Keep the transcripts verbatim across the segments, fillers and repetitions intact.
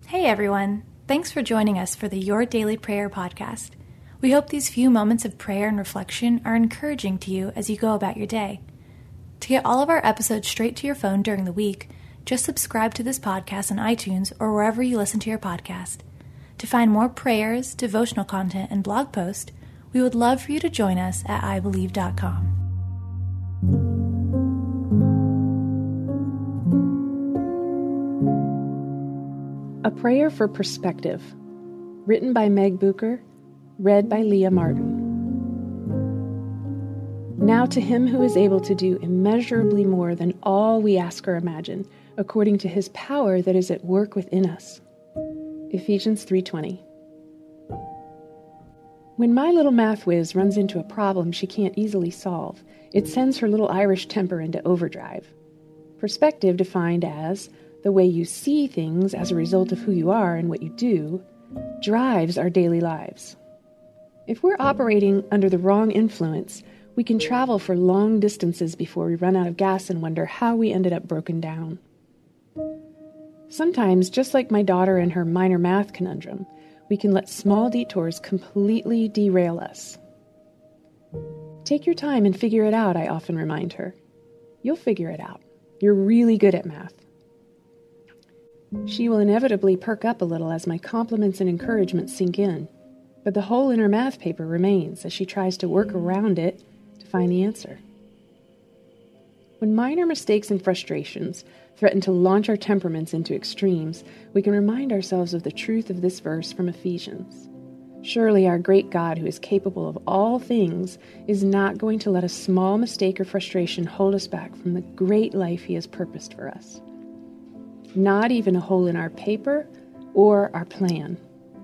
Hey everyone, thanks for joining us for the Your Daily Prayer podcast. We hope these few moments of prayer and reflection are encouraging to you as you go about your day. To get all of our episodes straight to your phone during the week, just subscribe to this podcast on iTunes or wherever you listen to your podcast. To find more prayers, devotional content, and blog posts, we would love for you to join us at i believe dot com. A Prayer for Perspective, written by Meg Bucher, read by Leah Martin. Now to him who is able to do immeasurably more than all we ask or imagine, according to his power that is at work within us. Ephesians three twenty. When my little math whiz runs into a problem she can't easily solve, it sends her little Irish temper into overdrive. Perspective, defined as the way you see things as a result of who you are and what you do, drives our daily lives. If we're operating under the wrong influence, we can travel for long distances before we run out of gas and wonder how we ended up broken down. Sometimes, just like my daughter and her minor math conundrum, we can let small detours completely derail us. Take your time and figure it out, I often remind her. You'll figure it out. You're really good at math. She will inevitably perk up a little as my compliments and encouragement sink in, but the hole in her math paper remains as she tries to work around it to find the answer. When minor mistakes and frustrations threaten to launch our temperaments into extremes, we can remind ourselves of the truth of this verse from Ephesians. Surely our great God, who is capable of all things, is not going to let a small mistake or frustration hold us back from the great life He has purposed for us. Not even a hole in our paper or our plan.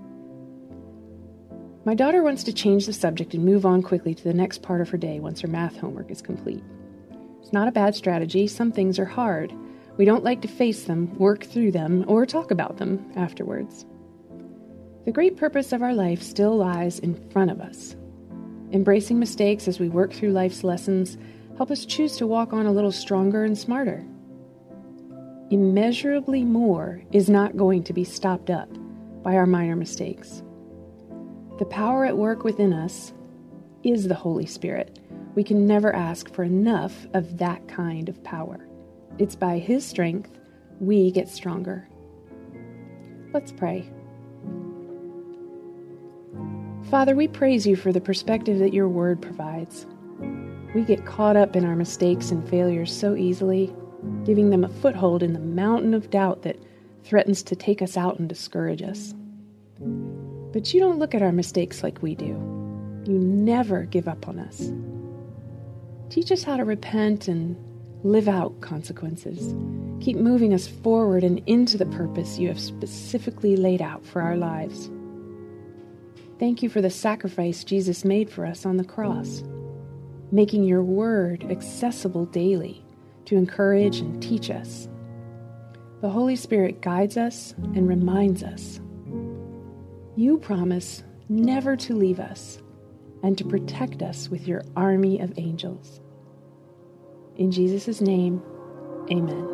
My daughter wants to change the subject and move on quickly to the next part of her day once her math homework is complete. It's not a bad strategy. Some things are hard. We don't like to face them, work through them, or talk about them afterwards. The great purpose of our life still lies in front of us. Embracing mistakes as we work through life's lessons help us choose to walk on a little stronger and smarter. Immeasurably more is not going to be stopped up by our minor mistakes. The power at work within us is the Holy Spirit. We can never ask for enough of that kind of power. It's by His strength we get stronger. Let's pray. Father, we praise You for the perspective that Your Word provides. We get caught up in our mistakes and failures so easily, giving them a foothold in the mountain of doubt that threatens to take us out and discourage us. But You don't look at our mistakes like we do. You never give up on us. Teach us how to repent and live out consequences. Keep moving us forward and into the purpose You have specifically laid out for our lives. Thank You for the sacrifice Jesus made for us on the cross, making Your word accessible daily to encourage and teach us. The Holy Spirit guides us and reminds us. You promise never to leave us and to protect us with Your army of angels. In Jesus' name, amen.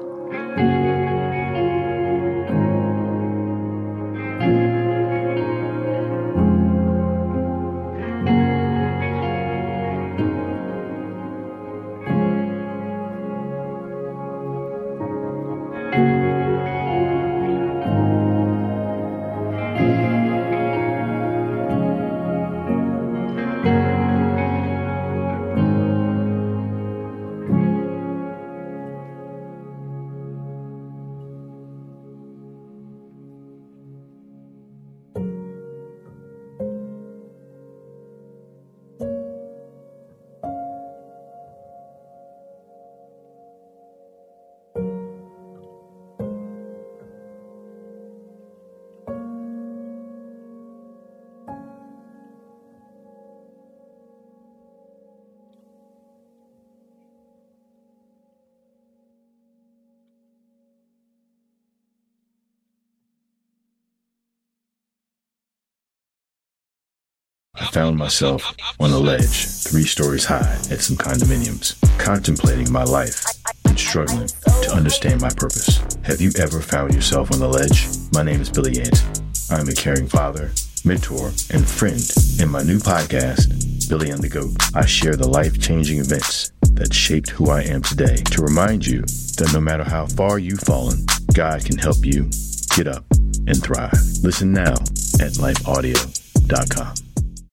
I found myself on a ledge, three stories high, at some condominiums, contemplating my life and struggling to understand my purpose. Have you ever found yourself on the ledge? My name is Billy Yant. I'm a caring father, mentor, and friend. In my new podcast, Billy and the Goat, I share the life-changing events that shaped who I am today to remind you that no matter how far you've fallen, God can help you get up and thrive. Listen now at life audio dot com.